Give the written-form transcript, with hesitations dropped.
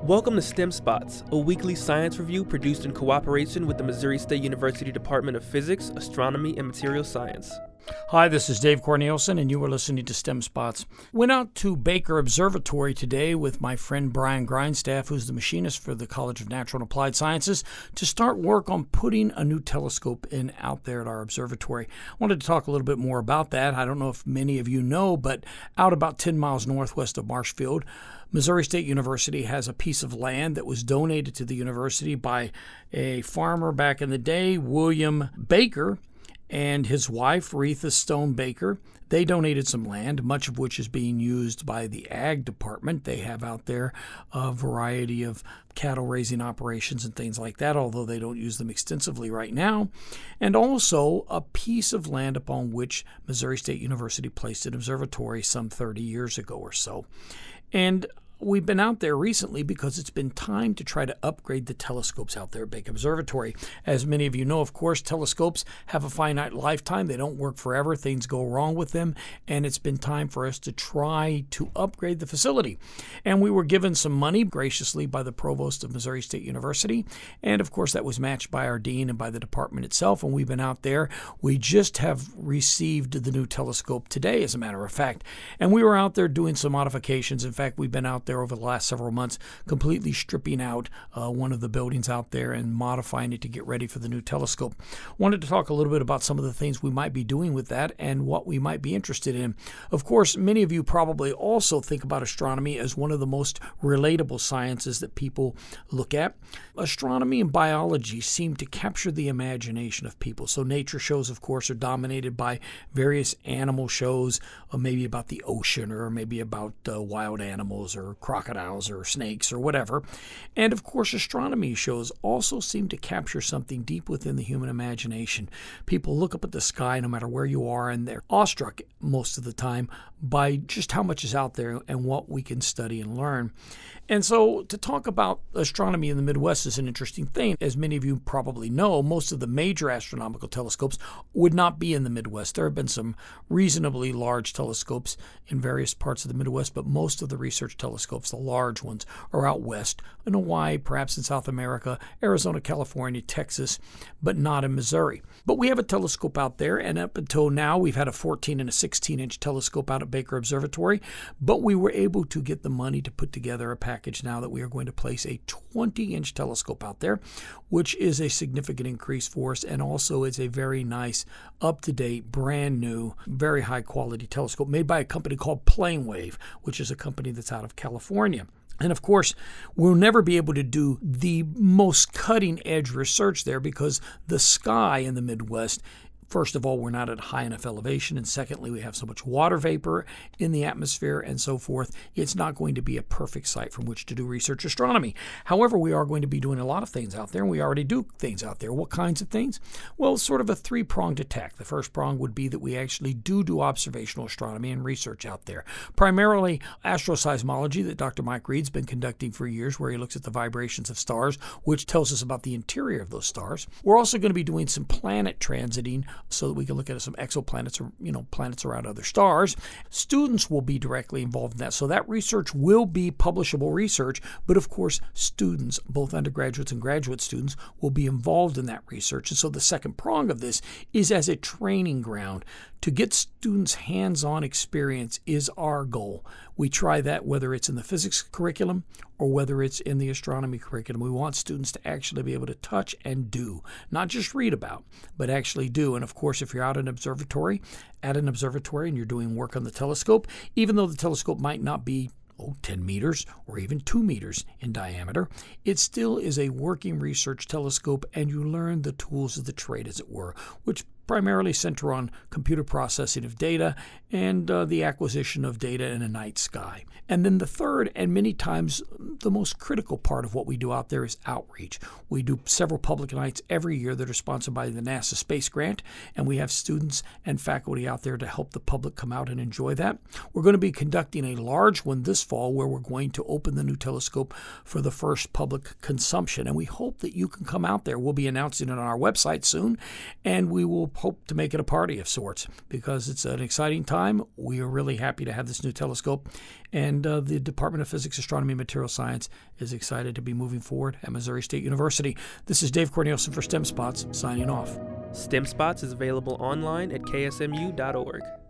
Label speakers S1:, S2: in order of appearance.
S1: Welcome to STEM Spots, a weekly science review produced in cooperation with the Missouri State University Department of Physics, Astronomy, and Material Science.
S2: Hi, this is Dave Cornelison, and you are listening to STEM Spots. Went out to Baker Observatory today with my friend Brian Grindstaff, who's the machinist for the College of Natural and Applied Sciences, to start work on putting a new telescope in out there at our observatory. I wanted to talk a little bit more about that. I don't know if many of you know, but out about 10 miles northwest of Marshfield, Missouri State University has a piece of land that was donated to the university by a farmer back in the day, William Baker, and his wife, Retha Stone Baker. They donated some land, much of which is being used by the ag department. They have out there a variety of cattle raising operations and things like that, although they don't use them extensively right now. And also a piece of land upon which Missouri State University placed an observatory some 30 years ago or so. And we've been out there recently because it's been time to try to upgrade the telescopes out there at Baker Observatory. As many of you know, of course, telescopes have a finite lifetime. They don't work forever. Things go wrong with them. And it's been time for us to try to upgrade the facility. And we were given some money graciously by the provost of Missouri State University. And of course, that was matched by our dean and by the department itself. And we've been out there. We just have received the new telescope today, as a matter of fact. And we were out there doing some modifications. In fact, we've been out there over the last several months, completely stripping out one of the buildings out there and modifying it to get ready for the new telescope. Wanted to talk a little bit about some of the things we might be doing with that and what we might be interested in. Of course, many of you probably also think about astronomy as one of the most relatable sciences that people look at. Astronomy and biology seem to capture the imagination of people. So nature shows, of course, are dominated by various animal shows, or maybe about the ocean, or maybe about wild animals or crocodiles or snakes or whatever. And of course, astronomy shows also seem to capture something deep within the human imagination. People look up at the sky no matter where you are, and they're awestruck most of the time by just how much is out there and what we can study and learn. And so to talk about astronomy in the Midwest is an interesting thing. As many of you probably know, most of the major astronomical telescopes would not be in the Midwest. There have been some reasonably large telescopes in various parts of the Midwest, but most of the research telescopes, the large ones, are out west, in Hawaii, perhaps in South America, Arizona, California, Texas, but not in Missouri. But we have a telescope out there, and up until now, we've had a 14 and a 16-inch telescope out at Baker Observatory, but we were able to get the money to put together a package now that we are going to place a 20-inch telescope out there, which is a significant increase for us, and also is a very nice, up-to-date, brand new, very high-quality telescope made by a company called Planewave, which is a company that's out of California. And of course, we'll never be able to do the most cutting-edge research there because the sky in the Midwest, first of all, we're not at high enough elevation, and secondly, we have so much water vapor in the atmosphere and so forth. It's not going to be a perfect site from which to do research astronomy. However, we are going to be doing a lot of things out there, and we already do things out there. What kinds of things? Well, sort of a three-pronged attack. The first prong would be that we actually do observational astronomy and research out there. Primarily astroseismology that Dr. Mike Reed's been conducting for years, where he looks at the vibrations of stars, which tells us about the interior of those stars. We're also going to be doing some planet transiting so that we can look at some exoplanets or, planets around other stars. Students will be directly involved in that. So that research will be publishable research, but of course, students, both undergraduates and graduate students, will be involved in that research. And so the second prong of this is as a training ground. To get students hands-on experience is our goal. We try that whether it's in the physics curriculum or whether it's in the astronomy curriculum. We want students to actually be able to touch and do, not just read about, but actually do. And of course, if you're out at an observatory and you're doing work on the telescope, even though the telescope might not be 10 meters or even 2 meters in diameter, it still is a working research telescope, and you learn the tools of the trade, as it were, which primarily center on computer processing of data and the acquisition of data in a night sky. And then the third, and many times the most critical part of what we do out there, is outreach. We do several public nights every year that are sponsored by the NASA Space Grant, and we have students and faculty out there to help the public come out and enjoy that. We're going to be conducting a large one this fall where we're going to open the new telescope for the first public consumption, and we hope that you can come out there. We'll be announcing it on our website soon, and we will hope to make it a party of sorts because it's an exciting time. We are really happy to have this new telescope, and the Department of Physics, Astronomy, and Material Science is excited to be moving forward at Missouri State University. This is Dave Cornelison for STEM Spots, signing off.
S1: STEM Spots is available online at ksmu.org.